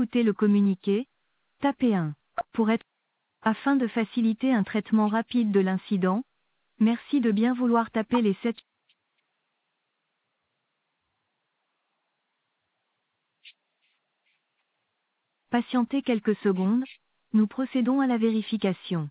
écouter le communiqué, tapez 1. Afin de faciliter un traitement rapide de l'incident, merci de bien vouloir taper les 7. Patientez quelques secondes, nous procédons à la vérification.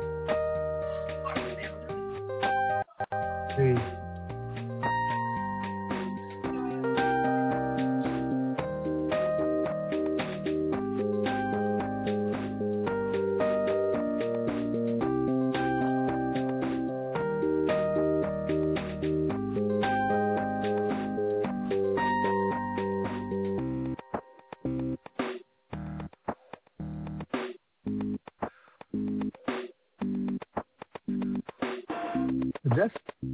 Oui. Jess.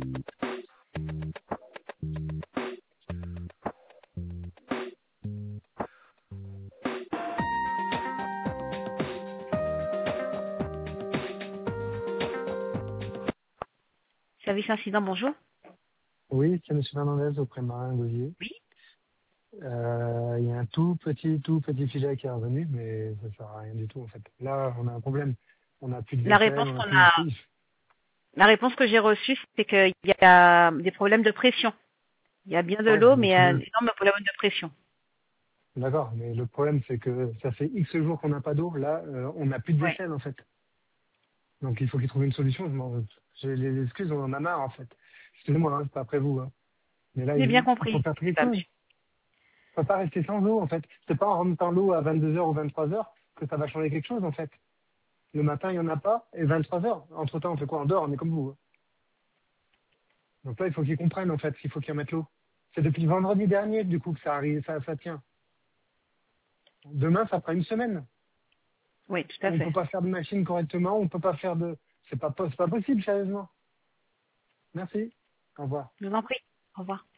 Service incident, bonjour. Oui, c'est M. Fernandez auprès de Marin Gauzier. Oui. Il y a un tout petit filet qui est revenu, mais ça sert à rien du tout en fait. Là, on a un problème. On n'a plus de La vaisselle, réponse on n'a qu'on plus a, de... la réponse que j'ai reçue, c'est qu'il y a des problèmes de pression. Il y a bien de Ouais, l'eau, mais mais il y très a un bien. énorme problème de pression. D'accord, mais le problème c'est que ça fait X jours qu'on n'a pas d'eau. Là, on n'a plus de Oui. vaisselle en fait. Donc il faut qu'il trouve une solution. J'ai les excuses, on en a marre en fait. Excusez-moi, hein, c'est pas après vous. Hein. Mais là, J'ai bien il faut compris. faire C'est quelque ça, chose. monsieur. On peut pas rester sans eau en fait. C'est pas en remettant l'eau à 22 heures ou 23 heures que ça va changer quelque chose en fait. Le matin, il y en a pas, et 23 heures. Entre temps, on fait quoi? On dort, on est comme vous. Hein. Donc là, il faut qu'ils comprennent en fait qu'il faut qu'ils remettent l'eau. C'est depuis vendredi dernier du coup que ça arrive, ça tient. Demain, ça fera une semaine. Oui, tout à On fait. peut pas faire de machine correctement, on peut pas faire de... c'est pas possible, sérieusement. Merci. Au revoir. Je vous en prie. Au revoir.